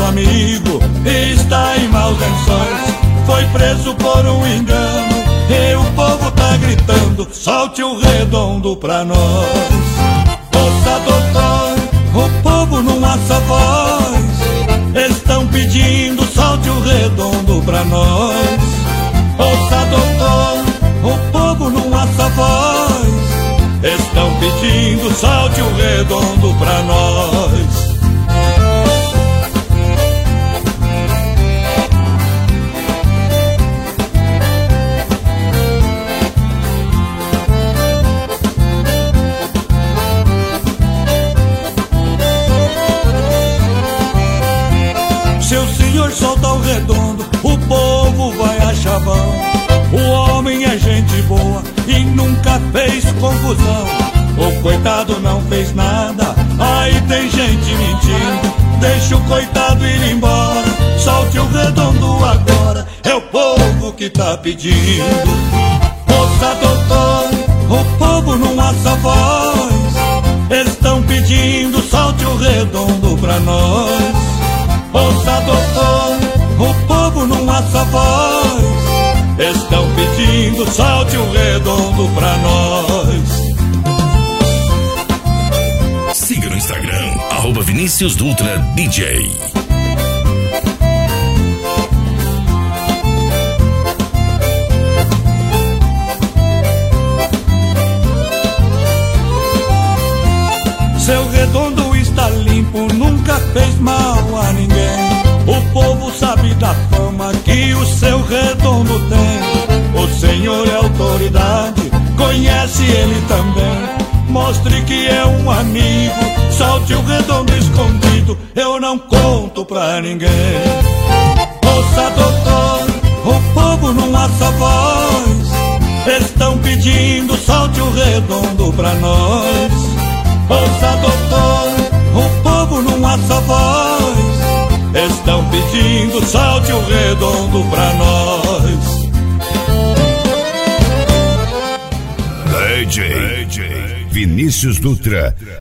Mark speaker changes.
Speaker 1: amigo está em maus lençóis, foi preso por um engano e o povo tá gritando, solte o redondo pra nós. Ouça, doutor, o povo não assa voz, estão pedindo, solte o redondo pra nós. Ouça, doutor, o povo não assa voz, estão pedindo, solte o redondo pra nós. Se o senhor soltar o redondo, o povo vai achar bom. O homem é gente boa e nunca fez confusão. O coitado não fez nada, aí tem gente mentindo. Deixa o coitado ir embora, solte o redondo agora, é o povo que tá pedindo. Ouça, doutor, o povo não assa voz, estão pedindo, solte o redondo pra nós. Ouça, doutor, o povo não assa voz, estão pedindo, solte o redondo pra nós.
Speaker 2: Siga no Instagram, @Vinícius Dutra DJ.
Speaker 1: Seu redondo está limpo, nunca fez mal a ninguém. O povo sabe da fama que o seu redondo tem. O senhor é autoridade, conhece ele também. Mostre que é um amigo, solte o redondo escondido, eu não conto pra ninguém. Ouça, doutor, o povo não assa voz, estão pedindo, solte o redondo pra nós. Ouça, doutor, o povo não assa voz, estão pedindo, solte o redondo pra nós.
Speaker 2: DJ Vinícius Dutra